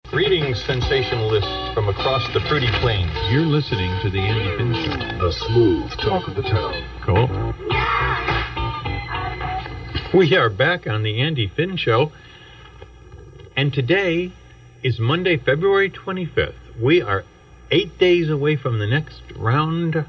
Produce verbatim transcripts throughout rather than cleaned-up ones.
Greetings, sensationalists from across the fruity plains. You're listening to the Andy Finn Show. The smooth talk of the town. Cool. We are back on the Andy Finn Show, and today is Monday, February twenty-fifth. We are eight days away from the next round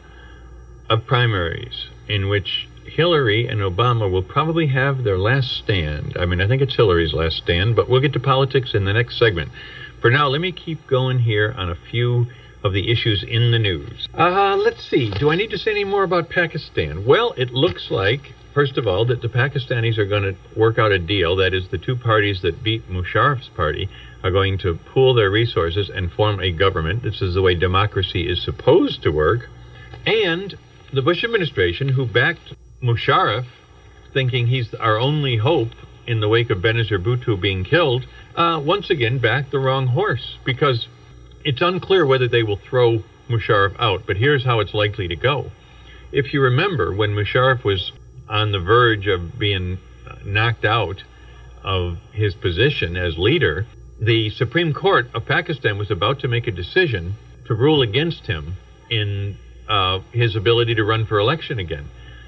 of primaries, in which Hillary and Obama will probably have their last stand. I mean, I think it's Hillary's last stand, but we'll get to politics in the next segment. For now, let me keep going here on a few of the issues in the news. Uh, let's see. Do I need to say any more about Pakistan? Well, it looks like, first of all, that the Pakistanis are going to work out a deal. That is, the two parties that beat Musharraf's party are going to pool their resources and form a government. This is the way democracy is supposed to work. And the Bush administration, who backed Musharraf, thinking he's our only hope in the wake of Benazir Bhutto being killed, uh, once again backed the wrong horse, because it's unclear whether they will throw Musharraf out. But here's how it's likely to go. If you remember, when Musharraf was on the verge of being knocked out of his position as leader, the Supreme Court of Pakistan was about to make a decision to rule against him in uh, his ability to run for election again.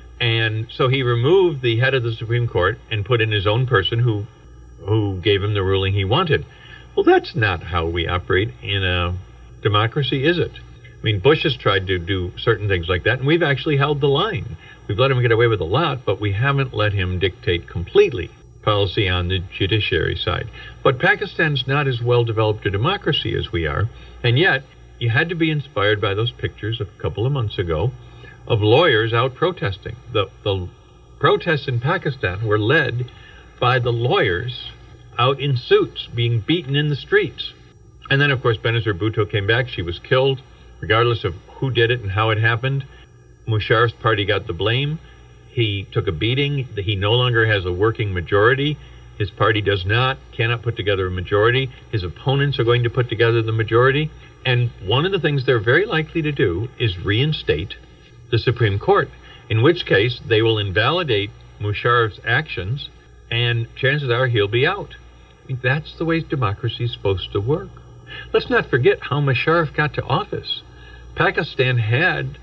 And so he removed the head of the Supreme Court and put in his own person who who gave him the ruling he wanted. Well, that's not how we operate in a democracy, is it? I mean, Bush has tried to do certain things like that, and we've actually held the line. We've let him get away with a lot, but we haven't let him dictate completely policy on the judiciary side. But Pakistan's not as well developed a democracy as we are, and yet you had to be inspired by those pictures a couple of months ago of lawyers out protesting. The, the protests in Pakistan were led by the lawyers out in suits, being beaten in the streets. And then, of course, Benazir Bhutto came back. She was killed, regardless of who did it and how it happened. Musharraf's party got the blame. He took a beating. He no longer has a working majority. His party does not, cannot put together a majority. His opponents are going to put together the majority. And one of the things they're very likely to do is reinstate the Supreme Court, in which case they will invalidate Musharraf's actions, and chances are he'll be out. I mean, that's the way democracy is supposed to work. Let's not forget how Musharraf got to office. Pakistan had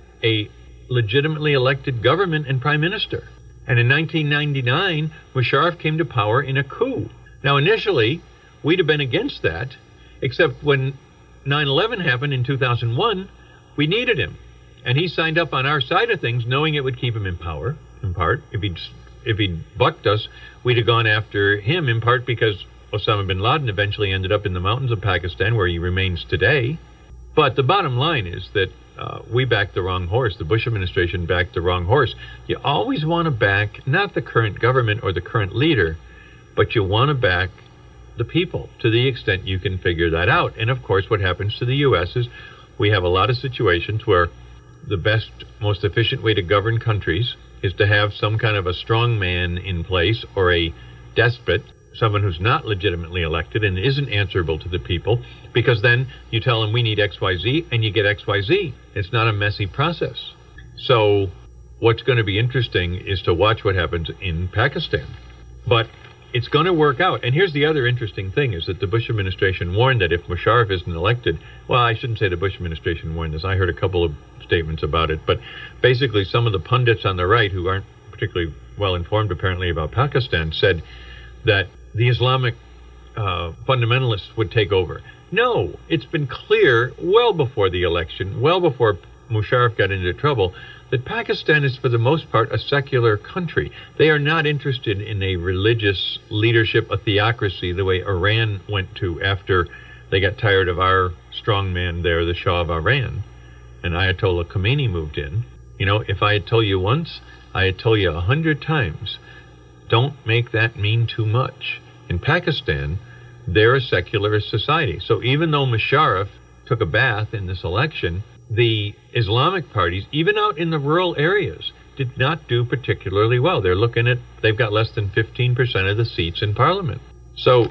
a legitimately elected government and prime minister. And in nineteen ninety-nine, Musharraf came to power in a coup. Now, initially, we'd have been against that, except when nine eleven happened in two thousand one, we needed him. And he signed up on our side of things, knowing it would keep him in power, in part. If he'd, if he'd bucked us, we'd have gone after him, in part because Osama bin Laden eventually ended up in the mountains of Pakistan, where he remains today. But the bottom line is that uh, we backed the wrong horse. The Bush administration backed the wrong horse. You always want to back not the current government or the current leader, but you want to back the people to the extent you can figure that out. And, of course, what happens to the U S is we have a lot of situations where the best, most efficient way to govern countries is to have some kind of a strong man in place, or a despot, someone who's not legitimately elected and isn't answerable to the people, because then you tell them we need X Y Z and you get X Y Z. It's not a messy process. So what's going to be interesting is to watch what happens in Pakistan. But it's going to work out. And here's the other interesting thing, is that the Bush administration warned that if Musharraf isn't elected, well, I shouldn't say the Bush administration warned this. I heard a couple of statements about it. But basically, some of the pundits on the right, who aren't particularly well informed apparently about Pakistan, said that the Islamic uh, fundamentalists would take over. No, it's been clear well before the election, well before Musharraf got into trouble, that Pakistan is for the most part a secular country. They are not interested in a religious leadership, a theocracy, the way Iran went to after they got tired of our strongman there, the Shah of Iran, and Ayatollah Khomeini moved in. You know, if I had told you once, I had told you a hundred times, don't make that mean too much. In Pakistan, they're a secularist society. So even though Musharraf took a bath in this election, the Islamic parties, even out in the rural areas, did not do particularly well. They're looking at, they've got less than fifteen percent of the seats in parliament. So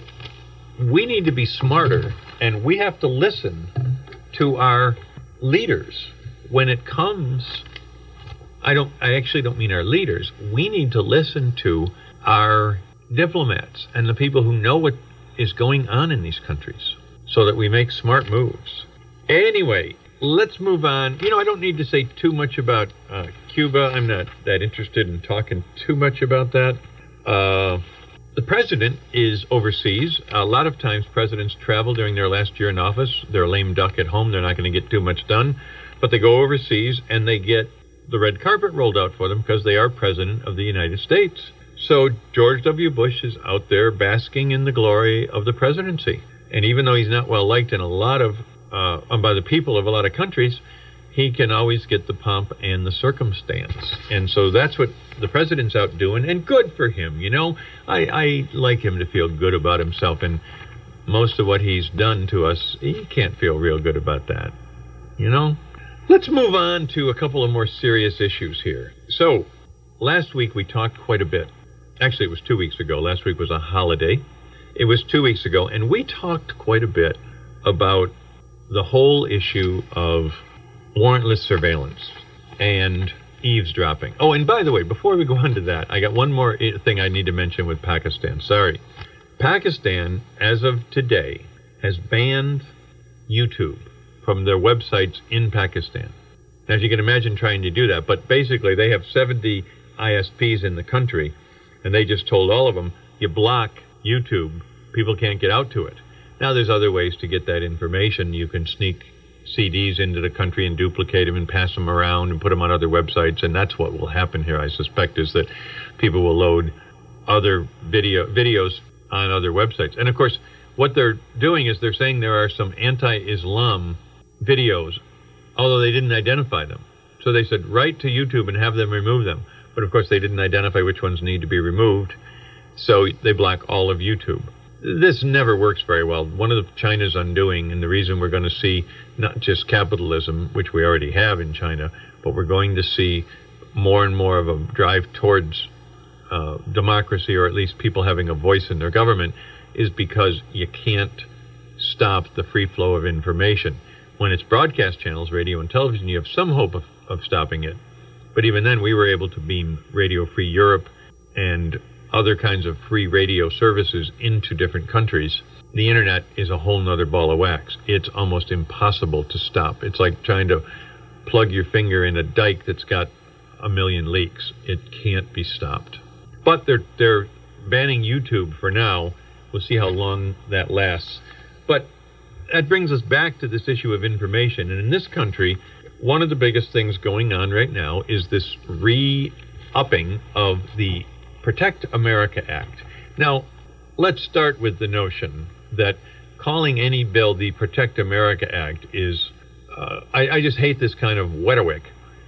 we need to be smarter, and we have to listen to our leaders. When it comes, I don't, I actually don't mean our leaders. We need to listen to our diplomats and the people who know what is going on in these countries. so that we make smart moves. Anyway, let's move on. You know, I don't need to say too much about uh, Cuba. I'm not that interested in talking too much about that. Uh, the president is overseas. A lot of times presidents travel during their last year in office. They're a lame duck at home. They're not going to get too much done. But they go overseas and they get the red carpet rolled out for them because they are president of the United States. So George W. Bush is out there basking in the glory of the presidency. And even though he's not well liked in a lot of, uh, by the people of a lot of countries, he can always get the pomp and the circumstance. And so that's what the president's out doing, and good for him, you know. I, I like him to feel good about himself, and most of what he's done to us, he can't feel real good about that, you know. Let's move on to a couple of more serious issues here. So, last week we talked quite a bit. Actually, it was two weeks ago. Last week was a holiday. It was two weeks ago, and we talked quite a bit about the whole issue of warrantless surveillance and eavesdropping. Oh, and by the way, before we go on to that, I got one more thing I need to mention with Pakistan. Sorry. Pakistan, as of today, has banned YouTube from their websites in Pakistan. Now, as you can imagine trying to do that, but basically they have seventy I S Ps in the country, and they just told all of them, you block YouTube, people can't get out to it. Now, there's other ways to get that information. You can sneak C Ds into the country and duplicate them and pass them around and put them on other websites, and that's what will happen here, I suspect, is that people will load other video videos on other websites. And, of course, what they're doing is they're saying there are some anti-Islam videos, although they didn't identify them. So they said, write to YouTube and have them remove them. But, of course, they didn't identify which ones need to be removed, so they block all of YouTube. This never works very well. One of the China's undoing, and the reason we're going to see not just capitalism, which we already have in China, but we're going to see more and more of a drive towards uh, democracy, or at least people having a voice in their government, is because you can't stop the free flow of information. When it's broadcast channels, radio and television, you have some hope of, of stopping it. But even then, we were able to beam Radio Free Europe and other kinds of free radio services into different countries. The internet is a whole nother ball of wax. It's almost impossible to stop. It's like trying to plug your finger in a dike that's got a million leaks. It can't be stopped. But they're they're banning YouTube for now. We'll see how long that lasts. But that brings us back to this issue of information. And in this country, one of the biggest things going on right now is this re-upping of the Protect America Act. Now, let's start with the notion that calling any bill the Protect America Act is, uh, I, I just hate this kind of wetawick,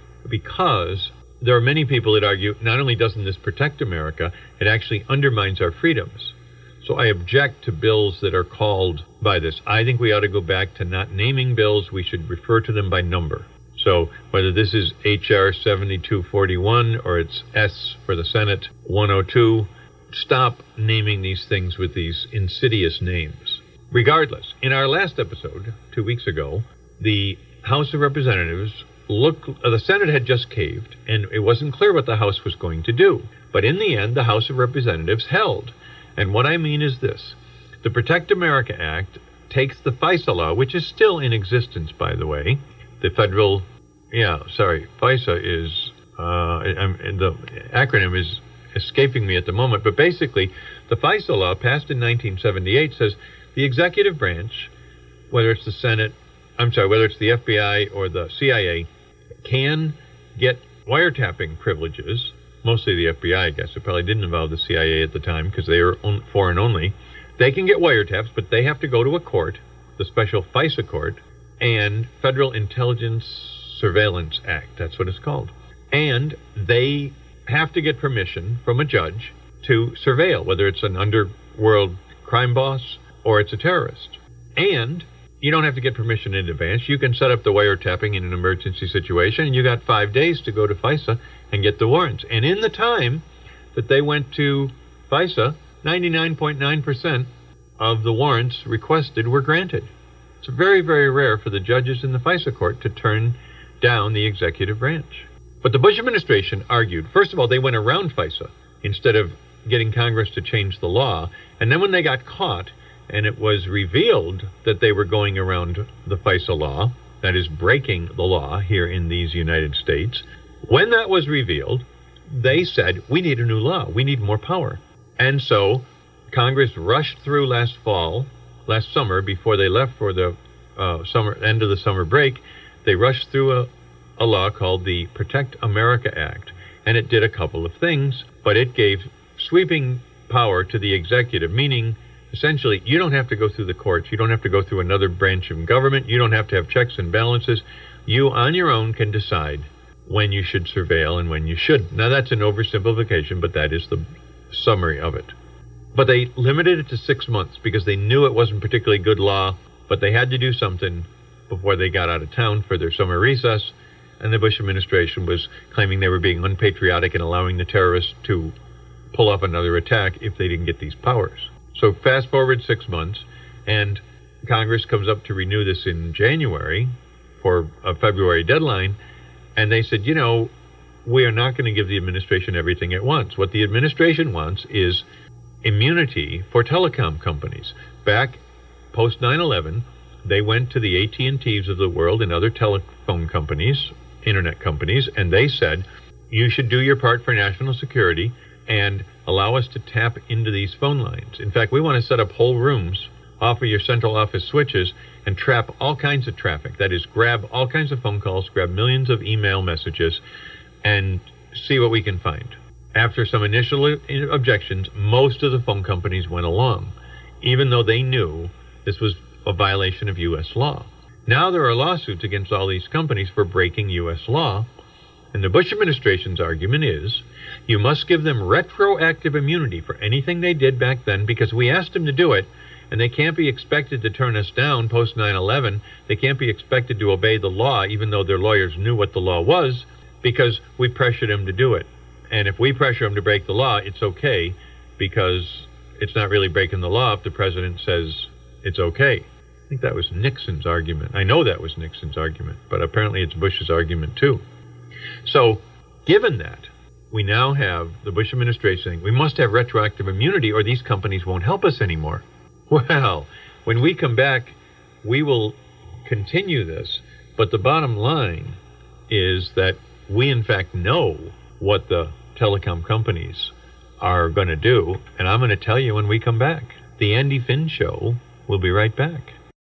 because there are many people that argue not only doesn't this protect America, it actually undermines our freedoms. So I object to bills that are called by this. I think we ought to go back to not naming bills. We should refer to them by number. So whether this is H R seventy-two forty-one or it's S for the Senate one oh two, stop naming these things with these insidious names. Regardless, in our last episode, two weeks ago, the House of Representatives looked, uh, the Senate had just caved, and it wasn't clear what the House was going to do. But in the end, the House of Representatives held. And what I mean is this. The Protect America Act takes the FISA law, which is still in existence, by the way. The federal, yeah, sorry, FISA is, uh, I'm, the acronym is escaping me at the moment, but basically the FISA law passed in nineteen seventy-eight says the executive branch, whether it's the Senate, I'm sorry, whether it's the F B I or the C I A, can get wiretapping privileges, mostly the F B I, I guess. It probably didn't involve the C I A at the time because they were on, foreign only. They can get wiretaps, but they have to go to a court, the special FISA court, and Federal Intelligence Surveillance Act, that's what it's called. And they have to get permission from a judge to surveil, whether it's an underworld crime boss or it's a terrorist. And you don't have to get permission in advance. You can set up the wiretapping in an emergency situation, and you got five days to go to FISA and get the warrants. And in the time that they went to FISA, ninety-nine point nine percent of the warrants requested were granted. It's very, very rare for the judges in the FISA court to turn down the executive branch. But the Bush administration argued, first of all, they went around FISA instead of getting Congress to change the law. And then when they got caught, and it was revealed that they were going around the FISA law, that is, breaking the law here in these United States. When that was revealed, they said, we need a new law. We need more power. And so Congress rushed through last fall, last summer, before they left for the uh, summer end of the summer break. They rushed through a, a law called the Protect America Act. And it did a couple of things, but it gave sweeping power to the executive, meaning essentially you don't have to go through the courts. You don't have to go through another branch of government. You don't have to have checks and balances. You on your own can decide when you should surveil and when you shouldn't. Now, that's an oversimplification, but that is the summary of it. But they limited it to six months because they knew it wasn't particularly good law, but they had to do something before they got out of town for their summer recess, and the Bush administration was claiming they were being unpatriotic and allowing the terrorists to pull off another attack if they didn't get these powers. So fast forward six months, and Congress comes up to renew this in January for a February deadline, and they said, you know, we are not going to give the administration everything it wants. What the administration wants is immunity for telecom companies. Back post nine eleven, they went to the A T and T's of the world and other telephone companies, internet companies, and they said, you should do your part for national security and allow us to tap into these phone lines. In fact, we want to set up whole rooms off of your central office switches and trap all kinds of traffic. That is, grab all kinds of phone calls, grab millions of email messages, and see what we can find. After some initial objections, most of the phone companies went along, even though they knew this was a violation of U S law. Now there are lawsuits against all these companies for breaking U S law, and the Bush administration's argument is you must give them retroactive immunity for anything they did back then because we asked them to do it, and they can't be expected to turn us down post nine eleven. They can't be expected to obey the law, even though their lawyers knew what the law was, because we pressured them to do it. And if we pressure them to break the law, it's okay, because it's not really breaking the law if the president says it's okay. I think that was Nixon's argument. I know that was Nixon's argument, but apparently it's Bush's argument too. So, given that, we now have the Bush administration saying we must have retroactive immunity or these companies won't help us anymore. Well, when we come back, we will continue this, but the bottom line is that we in fact know what the telecom companies are going to do, and I'm going to tell you when we come back. The Andy Finn Show will be right back.